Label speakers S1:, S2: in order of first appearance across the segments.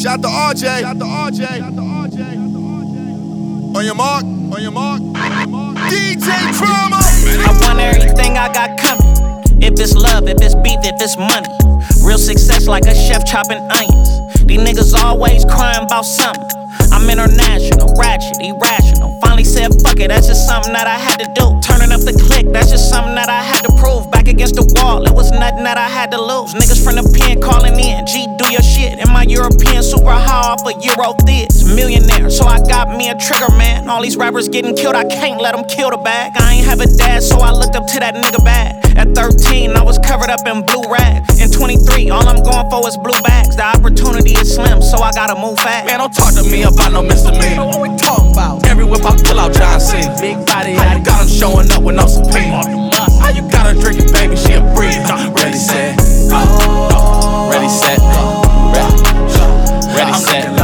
S1: Shout to RJ. On your mark. DJ Drama.
S2: I want everything I got coming. If it's love, if it's beef, if it's money. Real success like a chef chopping onions. These niggas always crying about something. I'm international, ratchet, irrational. Finally said fuck it, that's just something that I had to do. Turning up the click, that's just something that I had to prove. Back against the wall, it was nothing that I had to lose. Niggas from the pen calling in, G, do your shit. In my European super high off a Euro theats. Millionaire, so I got me a trigger, man. All these rappers getting killed, I can't let them kill the bag. I ain't have a dad, so I looked up to that nigga bag. At 13, I was covered up in blue rags. In 23, all I'm going for is blue bags. The opportunity is slim, so I gotta move fast.
S3: Man, don't talk to me about no misdemeanor. What we talking about? Every whip I pull out John Cena. Big body, how you got him showing up with no subpoena? How you got her drinking, baby, she a breather. Ready, set, go. Ready, set, go. Ready, set,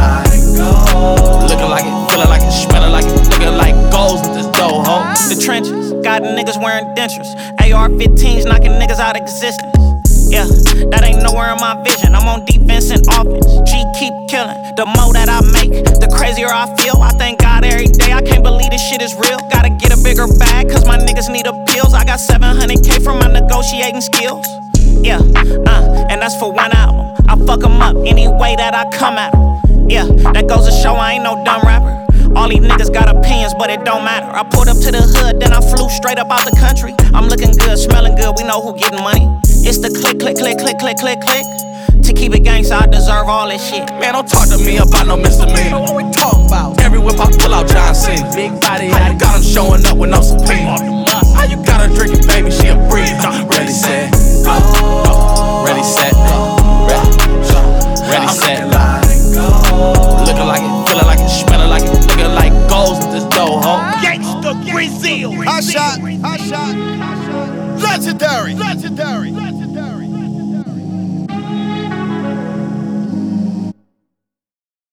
S3: go. Looking like it, feeling like it, smelling like it. Looking like goals with this dough, ho.
S2: The trenches, got niggas wearing dentures. AR-15s knocking niggas out of existence. Yeah, that ain't nowhere in my vision. I'm on defense and offense. G keep killing. The more that I make, the crazier I feel. I thank God every day. I can't believe this shit is real. Gotta get a bigger bag, cause my niggas need appeals. I got 700K from my negotiating skills. Yeah, and that's for one album. I fuck 'em up any way that I come at 'em. Yeah, that goes to show I ain't no dumb rapper. All these niggas got opinions, but it don't matter. I pulled up to the hood, then I flew straight up out the country. I'm looking good, smelling good, we know who getting money. It's the click, click, click, click, click, click, click. To keep it gangsta, I deserve all this shit.
S3: Man, don't talk to me about no misdemeanor. What we talking about? Every whip I pull out John Cena. Big body, how you got him showing up with no subpoena? How you got her drinking, baby, she a breather. Ready, set, go. Ready, set, go. Ready, set, go. Looking like it, feeling like it, smelling like it. Looking like goals with this dough, ho.
S4: Gangsta Brazil.
S1: Hot shot. Legendary.